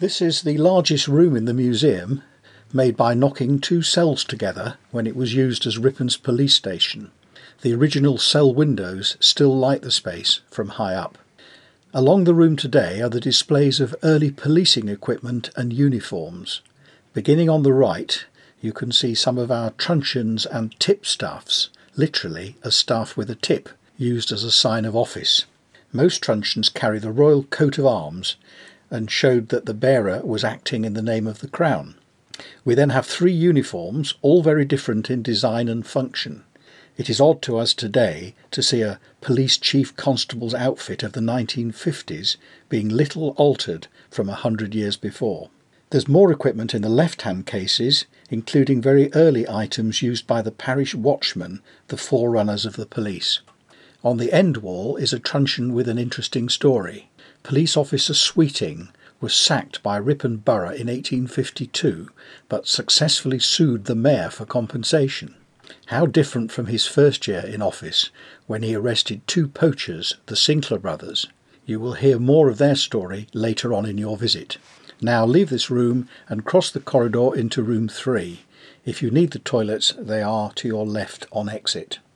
This is the largest room in the museum, made by knocking two cells together when it was used as Ripon's police station. The original cell windows still light the space from high up. Along the room today are the displays of early policing equipment and uniforms. Beginning on the right, you can see some of our truncheons and tipstaffs, literally a staff with a tip, used as a sign of office. Most truncheons carry the royal coat of arms and showed that the bearer was acting in the name of the crown. We then have three uniforms, all very different in design and function. It is odd to us today to see a police chief constable's outfit of the 1950s being little altered from 100 years before. There's more equipment in the left-hand cases, including very early items used by the parish watchmen, the forerunners of the police. On the end wall is a truncheon with an interesting story. Police officer Sweeting was sacked by Ripon Borough in 1852, but successfully sued the mayor for compensation. How different from his first year in office, when he arrested two poachers, the Sinclair brothers. You will hear more of their story later on in your visit. Now leave this room and cross the corridor into room 3. If you need the toilets, they are to your left on exit.